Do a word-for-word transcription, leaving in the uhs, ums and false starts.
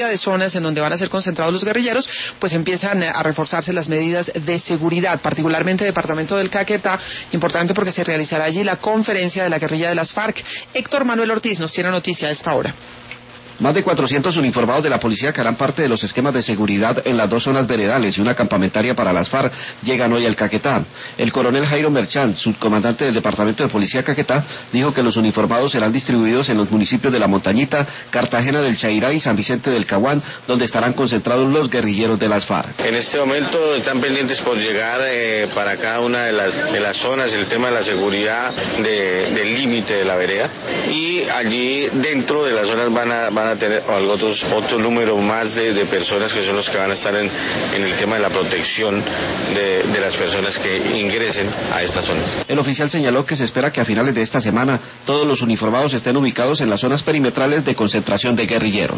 de zonas en donde van a ser concentrados los guerrilleros, pues empiezan a reforzarse las medidas de seguridad, particularmente el departamento del Caquetá, importante porque se realizará allí la conferencia de la guerrilla de las FARC. Héctor Manuel Ortiz nos tiene noticia a esta hora. Más de cuatrocientos uniformados de la policía que harán parte de los esquemas de seguridad en las dos zonas veredales y una campamentaria para las FARC llegan hoy al Caquetá. El coronel Jairo Merchant, subcomandante del Departamento de Policía Caquetá, dijo que los uniformados serán distribuidos en los municipios de La Montañita, Cartagena del Chairá y San Vicente del Caguán, donde estarán concentrados los guerrilleros de las FARC. En este momento están pendientes por llegar eh, para cada una de las, de las zonas el tema de la seguridad de, del límite de la vereda, y allí dentro de las zonas van a, van a tener otros, otro número más de, de personas que son los que van a estar en, en el tema de la protección de, de las personas que ingresen a estas zonas. El oficial señaló que se espera que a finales de esta semana todos los uniformados estén ubicados en las zonas perimetrales de concentración de guerrilleros.